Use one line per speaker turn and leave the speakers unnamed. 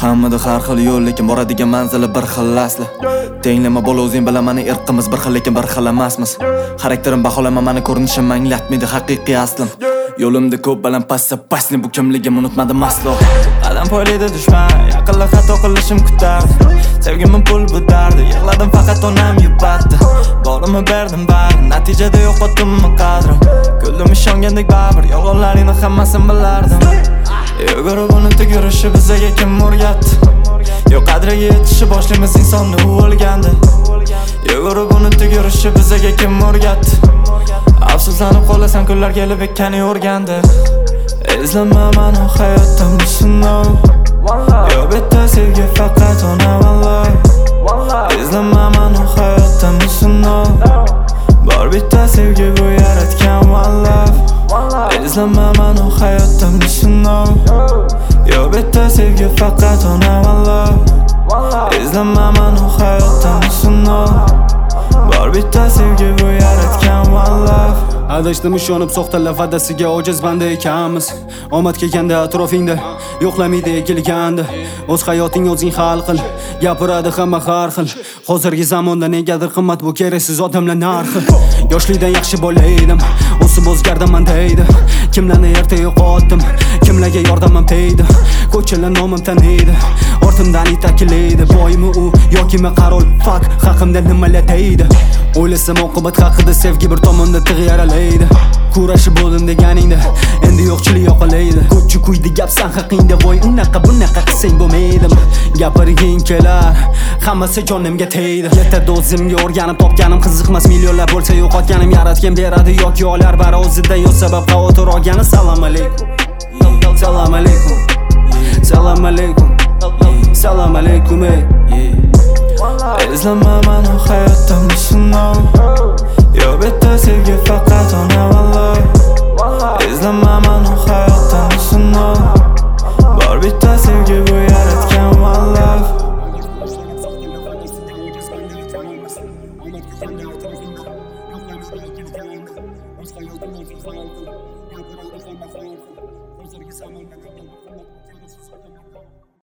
Hammada har xil yo'l, lekin boradigan manzili bir xil asli. Tenglama bola o'zing bilan meni irqimiz bir xil, lekin bir xil emasmiz. Xarakterim baholama meni ko'rinishim anglatmaydi haqiqiy aslim. Yo'limda ko'p baland pastni bu kimligim unutmadim aslo. Qadam poylaydi dushman, yaqinlar xato qilishim kutardi. Sevgimim pul bu dardi, yig'ladim faqat onam yupatdi. Borimni berdim bari, natijada yo'qotdimmi qadrim. Kuldim ishongandek baribir, yolg'onlaringni hammasini bilardim. Yugurib unutib yurishi bizaga kim o'rgatdi? Yo'q qadriga yetishi boshlaymiz insonni u o'lganda. Yugurib unutib yurishi bizaga kim o'rgatdi? Afsuslanib qo'lasam kunlar kelib ekkani o'rgandi. Izlamaman o hayotdan bu sinov. Yo'q bitta sevgi faqat ona valloh. Izlamaman o hayotdan bu sinov. Bor bitta sevgi bu yaratgan valloh. Izlamaman o hayotdan bu sinov. Yo'q bitta sevgi faqat ona valloh. Izlamaman o hayotdan bu sinov. Bor bitta sevgi bu yaratgan valloh.
Adashdim ishonib soxtalar va'dasiga ojiz banda ekanmiz. Omad kelganda atrofingda yo'qlamaydi ekilganda. O'z hayoting o'zing hal qil, gapiradi hamma har xil. Hozirgi zamonda negadir qimmat bu keraksiz odamlar narxi. Yoshlikdan yaxshi bola edim, o'sib o'zgardim deydi. Kimlarni erta yo'qotdim, kimlarga yordamim tegdi. Ko'chalar nomim taniydi, ortimdan itaklaydi. Boymi u yoki qarol fak haqimda nimalar deydi. O'ylasam oqibat haqida sevgi bir tomonda tig' yaralaydi. Kurashib bo'ldim deganingda endi yo'qchilik yo'qolaydi. Ko'chchi kuydi gap san haqingda, voy unaqa bunaqa qilsang bo'lmaydim. Gapirging kelar, hammasi jonimga tegdi. Yetadi o'zimga o'rganib topganim qiziqmas, millionlar bo'lsa yo'qotganim yaratgan beradi yoki olar bari o'zidan yo'q sabab xavotir olgani. Salom alaykum. Salom alaykum. Salom alaykum. Salom alaykum.
Izlamaman o hayotdan bu sinov. Yo'q bitta sevgi faqat ona valloh. Izlamaman o hayotdan bu sinov. Bor bitta sevgi bu yaratgan valloh.